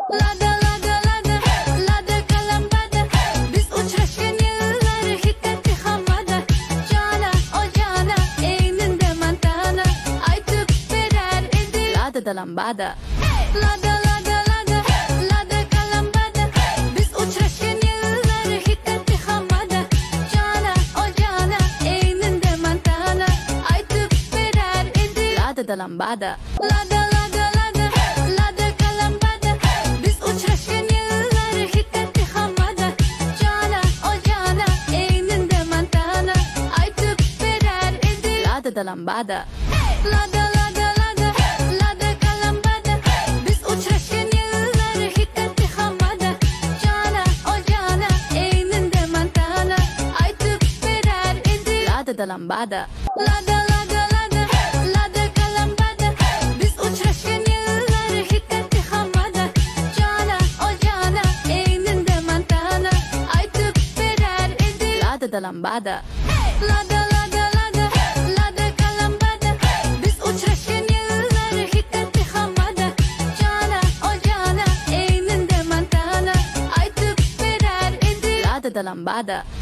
Lada lada lada, lada kalambada. Biz uçrashgan yillar hiddati hammada. Jana o jana, eyninde mantana. Aytib berar edi lada da lambada. Lada lada lada, lada kalambada. Biz uçrashgan yillar hiddati hammada. Jana o jana, eyninde mantana. Aytib berar edi lada da lambada. Lada lada lada, lada kalambada. Biz uçrashgan yillar hiddati hammada. Jana o jana, eyninde mantana. Aytib berar edi lada da lambada. Lada lada lada, lada kalambada. Biz uçrashgan yillar hiddati hammada. Jana o jana, eyninde mantana. Aytib berar edi lada da lambada. Lada lada lada, lada kalambada. Biz uçrashgan yillar hiddati hammada. Jana o jana, eyninde mantana. Aytib berar edi lada da lambada. Lada lada lada, lada kalambada. Biz uçrashgan yillar hiddati hammada. Jana o jana, eyninde mantana. Aytib berar edi lada da lambada.